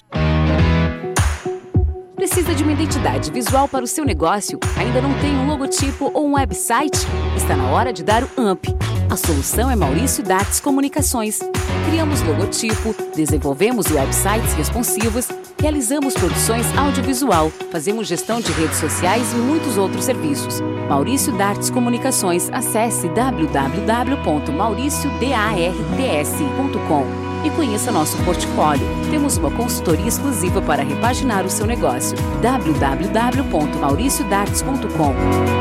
Speaker 2: Precisa de uma identidade visual para o seu negócio? Ainda não tem um logotipo ou um website? Está na hora de dar o U M P. A solução é Maurício Dartes Comunicações. Criamos logotipo, desenvolvemos websites responsivos, realizamos produções audiovisual, fazemos gestão de redes sociais e muitos outros serviços. Maurício Dartes Comunicações. Acesse w w w ponto mauricio darts ponto com e conheça nosso portfólio. Temos uma consultoria exclusiva para repaginar o seu negócio. w w w ponto mauricio dartes ponto com.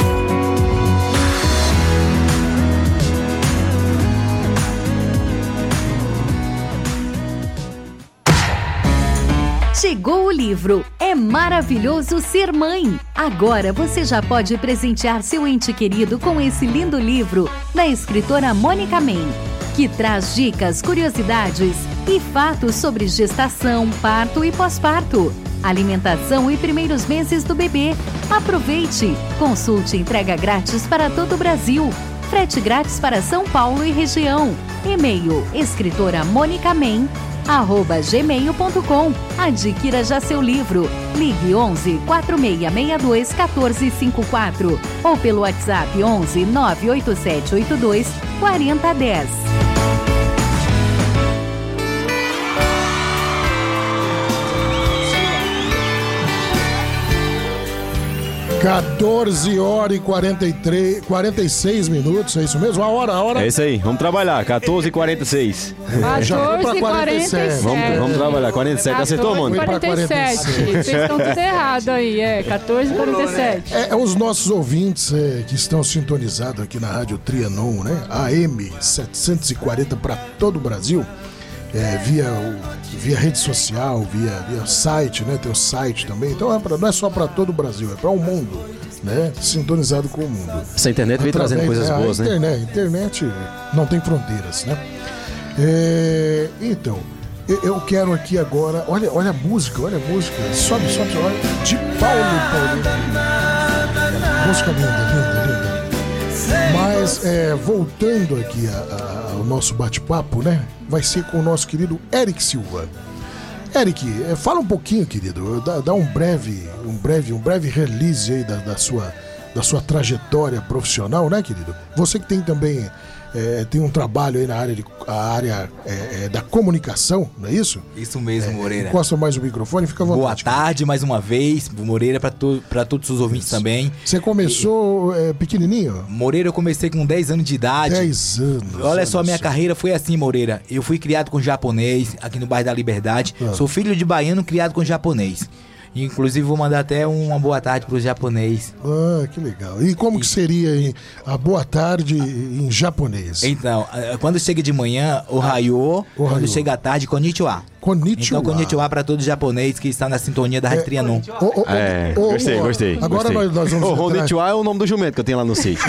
Speaker 14: Chegou o livro É Maravilhoso Ser Mãe. Agora você já pode presentear seu ente querido com esse lindo livro da escritora Mônica Mann, que traz dicas, curiosidades e fatos sobre gestação, parto e pós-parto, alimentação e primeiros meses do bebê. Aproveite! Consulte entrega grátis para todo o Brasil. Frete grátis para São Paulo e região. E-mail escritora Mônica Mann arroba gmail ponto com. Adquira já seu livro. Ligue onze, quatro seis seis dois, um quatro cinco quatro ou pelo WhatsApp onze, nove oito sete oito dois, quatro zero um zero.
Speaker 3: quatorze horas e quarenta e três, quarenta e seis minutos, é isso mesmo? A hora, a hora.
Speaker 6: É isso aí, vamos trabalhar, quatorze e quarenta e seis.
Speaker 4: quatorze e quarenta e sete.
Speaker 6: Vamos, vamos trabalhar, quarenta e sete, acertou, mano?
Speaker 4: quarenta e sete. Vocês estão tudo errado aí, é, quatorze e quarenta e sete.
Speaker 3: É, é os nossos ouvintes é, que estão sintonizados aqui na Rádio Trianon, né? A M setecentos e quarenta para todo o Brasil. É, via, o, via rede social, via, via site, né? Tem o site também. Então é pra, não é só para todo o Brasil, é para o mundo, né? Sintonizado com o mundo.
Speaker 6: Essa internet vem trazendo coisas
Speaker 3: é,
Speaker 6: boas,
Speaker 3: a internet,
Speaker 6: né?
Speaker 3: A internet não tem fronteiras, né? É, então, eu, eu quero aqui agora... Olha, olha a música, olha a música. Sobe, sobe, olha. De Paulo Paulo. Música linda, linda, linda. Mas, é, voltando aqui a, a, ao nosso bate-papo, né? Vai ser com o nosso querido Eric Silva. Eric, é, fala um pouquinho, querido. Dá, dá um breve, um breve, um breve release aí da, da, sua, da sua trajetória profissional, né, querido? Você que tem também... É, tem um trabalho aí na área, de, a área é, é, da comunicação, não é isso?
Speaker 5: Isso mesmo,
Speaker 3: é,
Speaker 5: Moreira.
Speaker 3: Encosta mais o microfone, fica à vontade.
Speaker 5: Boa tarde mais uma vez, Moreira, para to, todos os ouvintes isso. também.
Speaker 3: Você começou e, é, pequenininho?
Speaker 5: Moreira, eu comecei com dez anos de idade.
Speaker 3: dez anos.
Speaker 5: Olha só, minha carreira foi assim, Moreira. Eu fui criado com japonês, aqui no bairro da Liberdade. Ah. Sou filho de baiano criado com japonês. Inclusive vou mandar até uma boa tarde para os japonês.
Speaker 3: Ah, que legal. E como e... que seria hein, a boa tarde em japonês?
Speaker 5: Então, quando chega de manhã, ohayou. Ah, quando chega à tarde, konnichiwa.
Speaker 3: Konnichiwa.
Speaker 5: Então, konnichiwa para todos os japoneses que estão na sintonia da Rádio é, Trianon.
Speaker 6: Oh, oh, oh, é, oh, gostei, oh, gostei.
Speaker 3: Agora
Speaker 6: gostei.
Speaker 3: Nós, nós vamos...
Speaker 6: O konnichiwa é o nome do jumento que eu tenho lá no sítio.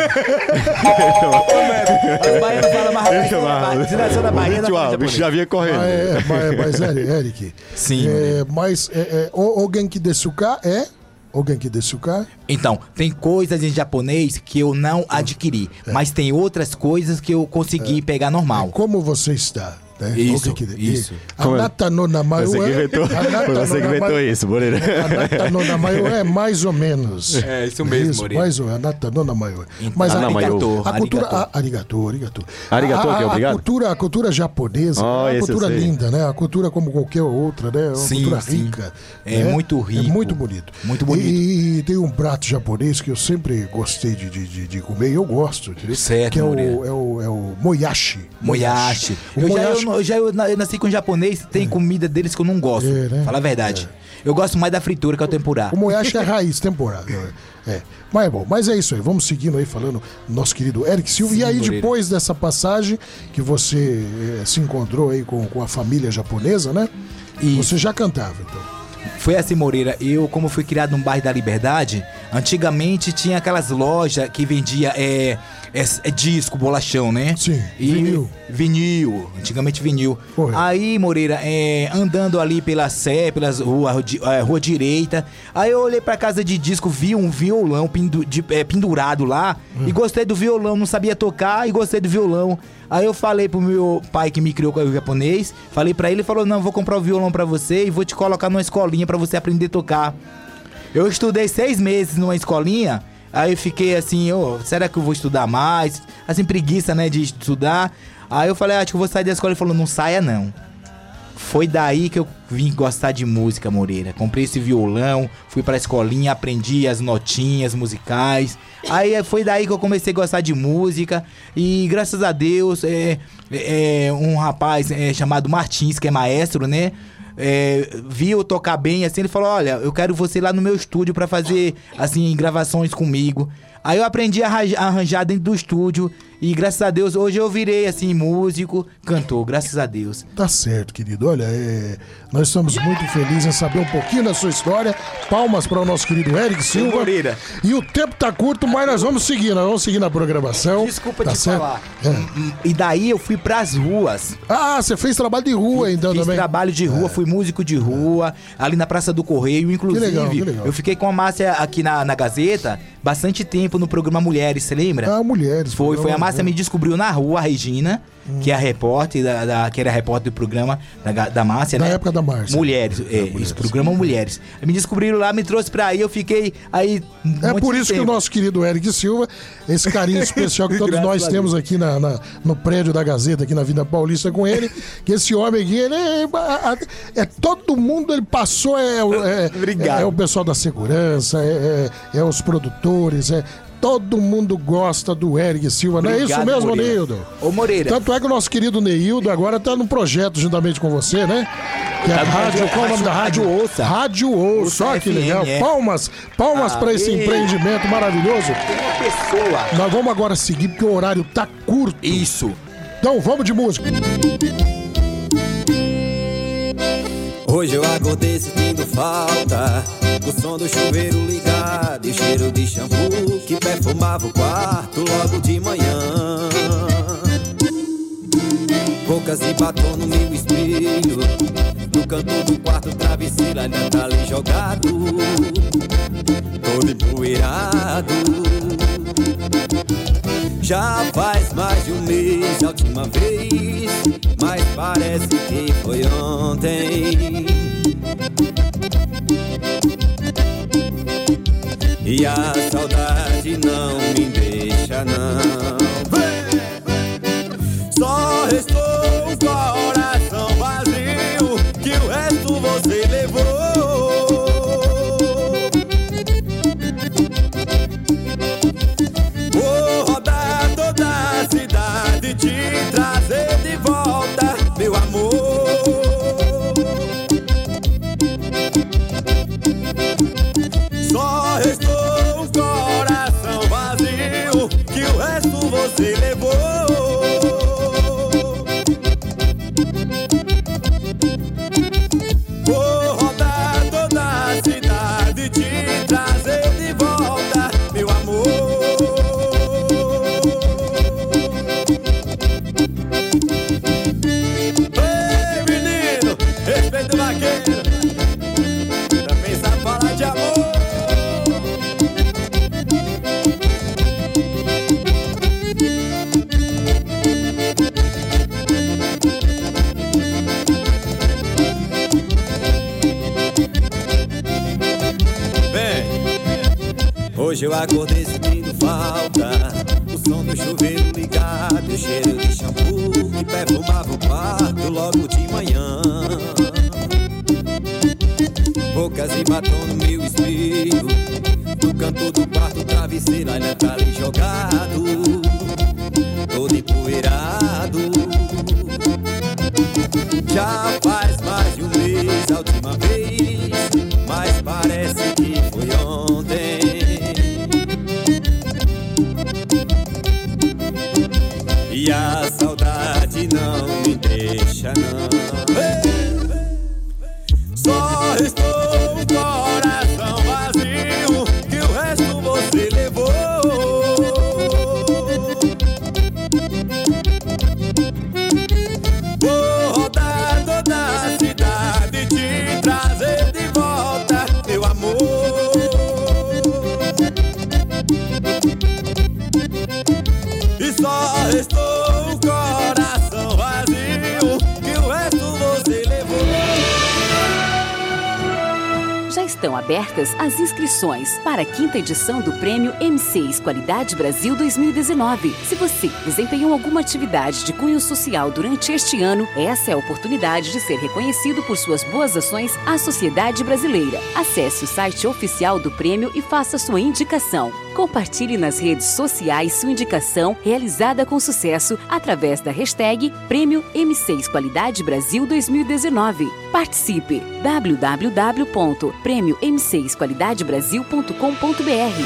Speaker 5: Os baianos falam mais
Speaker 6: rápido. Konnichiwa, o bicho já vinha correndo.
Speaker 3: Ah, é, mas, mas, Eric...
Speaker 5: Sim.
Speaker 3: É, mas é, é, alguém que desuka é... Alguém que desuka?
Speaker 5: Então, tem coisas em japonês que eu não adquiri, é. mas tem outras coisas que eu consegui é. pegar normal.
Speaker 3: É como você está? Né?
Speaker 5: Isso,
Speaker 3: que,
Speaker 5: isso.
Speaker 3: Anata no namayo
Speaker 6: você que inventou, foi você que inventou isso, Moreira.
Speaker 3: Anata no namayo é mais ou menos.
Speaker 5: É, isso mesmo,
Speaker 3: isso,
Speaker 5: Moreira.
Speaker 3: Mais ou menos, anata no namayo.
Speaker 5: Então,
Speaker 3: mas a,
Speaker 5: arigato,
Speaker 3: a cultura... Arigato, arigato.
Speaker 6: Arigato, que é obrigado?
Speaker 3: A cultura, a cultura japonesa
Speaker 6: oh,
Speaker 3: é uma cultura linda, né? A cultura como qualquer outra, né? É uma
Speaker 5: sim,
Speaker 3: cultura
Speaker 5: sim.
Speaker 3: rica.
Speaker 5: É
Speaker 3: né?
Speaker 5: muito rico.
Speaker 3: É muito bonito.
Speaker 5: Muito bonito.
Speaker 3: E, e tem um prato japonês que eu sempre gostei de, de, de comer e eu gosto.
Speaker 5: Certo,
Speaker 3: que é
Speaker 5: Moreira.
Speaker 3: o, é, o, é o moyashi.
Speaker 5: Moyashi. Eu,
Speaker 3: moyashi.
Speaker 5: Já, eu, já eu, eu nasci com japonês, tem é. comida deles que eu não gosto. É, né? Fala a verdade. É. Eu gosto mais da fritura que é o tempurá.
Speaker 3: O moyashi é raiz, temporada. É. Mas é bom, mas é isso aí. Vamos seguindo aí, falando nosso querido Eric Silva. Sim, e aí, Moreira. Depois dessa passagem que você é, se encontrou aí com, com a família japonesa, né? E você já cantava, então.
Speaker 5: Foi assim, Moreira, eu como fui criado no bairro da Liberdade, antigamente tinha aquelas lojas que vendia é, é, é disco, bolachão, né?
Speaker 3: Sim,
Speaker 5: e
Speaker 3: vinil.
Speaker 5: Vinil, antigamente vinil. Correto. Aí, Moreira, é, andando ali pela Sé, pelas rua, rua direita, aí eu olhei pra casa de disco, vi um violão pendu, de, é, pendurado lá, hum. e gostei do violão, não sabia tocar, e gostei do violão. Aí eu falei pro meu pai que me criou com o japonês, falei pra ele, ele falou, não, vou comprar o violão pra você e vou te colocar numa escolinha pra você aprender a tocar. Eu estudei seis meses numa escolinha, Aí eu fiquei assim, ô, oh, será que eu vou estudar mais? Assim, preguiça, né, de estudar. Aí eu falei, ah, acho que eu vou sair da escola. Ele falou, não saia não. Foi daí que eu vim gostar de música, Moreira. Comprei esse violão, fui pra escolinha, aprendi as notinhas musicais. Aí foi daí que eu comecei a gostar de música. E graças a Deus, é, é, um rapaz é, chamado Martins, que é maestro, né? É, viu eu tocar bem, assim, ele falou, olha, eu quero você lá no meu estúdio pra fazer, assim, gravações comigo. Aí eu aprendi a arranjar dentro do estúdio e graças a Deus hoje eu virei assim músico, cantor, graças a Deus.
Speaker 3: Tá certo, querido. Olha, é... nós estamos muito felizes em saber um pouquinho da sua história. Palmas para o nosso querido Eric Silva.
Speaker 5: Moreira.
Speaker 3: E o tempo tá curto, mas nós vamos seguir, nós vamos seguir na programação.
Speaker 5: Desculpa
Speaker 3: tá
Speaker 5: te
Speaker 3: certo?
Speaker 5: falar.
Speaker 3: É.
Speaker 5: E daí eu fui pras ruas.
Speaker 3: Ah, você fez trabalho de rua então
Speaker 5: Fiz
Speaker 3: também?
Speaker 5: trabalho de rua, é. fui músico de rua, ali na Praça do Correio, inclusive.
Speaker 3: Que legal, que legal.
Speaker 5: Eu fiquei com a Márcia aqui na, na Gazeta bastante tempo no programa Mulheres, você lembra?
Speaker 3: Ah, Mulheres.
Speaker 5: Foi, foi a Márcia me descobriu na rua, a Regina, hum. que é a repórter, da, da, que era a repórter do programa da, da Márcia,
Speaker 3: na
Speaker 5: né?
Speaker 3: Na época da Márcia.
Speaker 5: Mulheres, é, é Mulheres. Esse programa Mulheres. Me descobriram lá, me trouxe pra aí, eu fiquei aí um
Speaker 3: É por isso
Speaker 5: tempo.
Speaker 3: que o nosso querido Eric Silva, esse carinho especial que todos nós temos aqui na, na, no prédio da Gazeta, aqui na Vida Paulista com ele, que esse homem aqui, ele é, é, é todo mundo, ele passou, é, é,
Speaker 5: Obrigado.
Speaker 3: É, é o pessoal da segurança, é, é, é os produtores, é... Todo mundo gosta do Eric Silva, não
Speaker 5: Obrigado,
Speaker 3: é isso mesmo,
Speaker 5: Moreira.
Speaker 3: Neildo?
Speaker 5: Ô, Moreira.
Speaker 3: Tanto é que o nosso querido Neildo agora tá num projeto juntamente com você, né? Que é a rádio, qual é o nome da rádio?
Speaker 5: Rádio Ouça.
Speaker 3: Rádio Ouça, olha que legal.
Speaker 5: É.
Speaker 3: Palmas, palmas
Speaker 5: ah,
Speaker 3: pra esse
Speaker 5: e...
Speaker 3: empreendimento maravilhoso.
Speaker 5: Tem uma pessoa.
Speaker 3: Nós vamos agora seguir porque o horário tá curto.
Speaker 5: Isso.
Speaker 3: Então vamos de música.
Speaker 9: Hoje eu acordei sentindo falta do som do chuveiro ligado e cheiro de shampoo que perfumava o quarto logo de manhã. Bocas de batom no meu espelho, no canto do quarto o travesseiro ainda tá ali jogado, todo empoeirado. Já faz mais de um mês a última vez, mas parece que foi ontem. E a saudade não me deixa não. Só restou um coração vazio, que o resto você levou. Vou rodar toda a cidade, te trazer de volta, meu amor. Só restou um coração vazio, que o resto você levou. Vou rodar toda a cidade, te trazer de volta, meu amor. Ei, menino, respeita o vaqueiro, também sabe falar de amor. Hoje eu acordei sentindo falta o som do chuveiro ligado, o cheiro de shampoo que perfumava o quarto logo de manhã. Bocas e batom no meu espelho, no canto do quarto o travesseiro ainda tá ali jogado, todo empoeirado. Já faz mais de um mês a última vez, mas parece que foi ontem. E a saudade não me deixa não. Só restou um coração vazio, que o resto você levou. Vou rodar toda a cidade, te trazer de volta, meu amor. E só restou um coração vazio, que o resto você levou.
Speaker 2: Já está Estão abertas as inscrições para a quinta edição do Prêmio M seis Qualidade Brasil dois mil e dezenove. Se você desempenhou alguma atividade de cunho social durante este ano, essa é a oportunidade de ser reconhecido por suas boas ações à sociedade brasileira. Acesse o site oficial do prêmio e faça sua indicação. Compartilhe nas redes sociais sua indicação realizada com sucesso através da hashtag Prêmio M seis Qualidade Brasil dois mil e dezenove. Participe! w w w ponto prêmio m seis qualidade brasil ponto com ponto b r.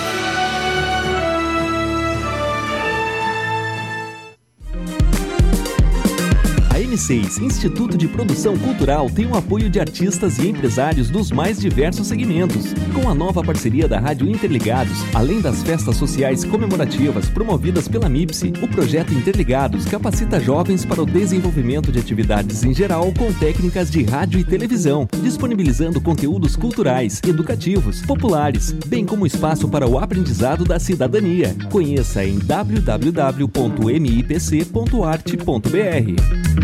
Speaker 15: A M seis, Instituto de Produção Cultural, tem o apoio de artistas e empresários dos mais diversos segmentos. Com a nova parceria da Rádio Interligados, além das festas sociais comemorativas promovidas pela M I P S, o projeto Interligados capacita jovens para o desenvolvimento de atividades em geral com técnicas de rádio e televisão, disponibilizando conteúdos culturais, educativos, populares, bem como espaço para o aprendizado da cidadania. Conheça em w w w ponto m i p c ponto arte ponto b r.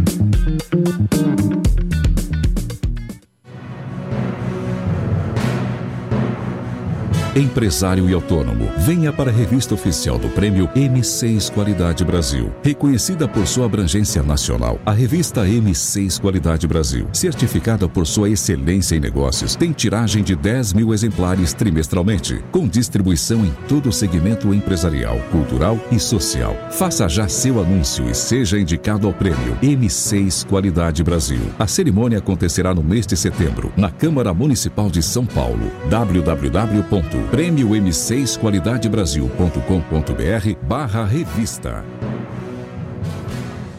Speaker 16: Empresário e autônomo, venha para a revista oficial do Prêmio M seis Qualidade Brasil. Reconhecida por sua abrangência nacional, a revista M seis Qualidade Brasil, certificada por sua excelência em negócios, tem tiragem de dez mil exemplares trimestralmente, com distribuição em todo o segmento empresarial, cultural e social. Faça já seu anúncio e seja indicado ao Prêmio M seis Qualidade Brasil. A cerimônia acontecerá no mês de setembro, na Câmara Municipal de São Paulo. w w w ponto prêmio m seis qualidade brasil ponto com ponto b r barra revista.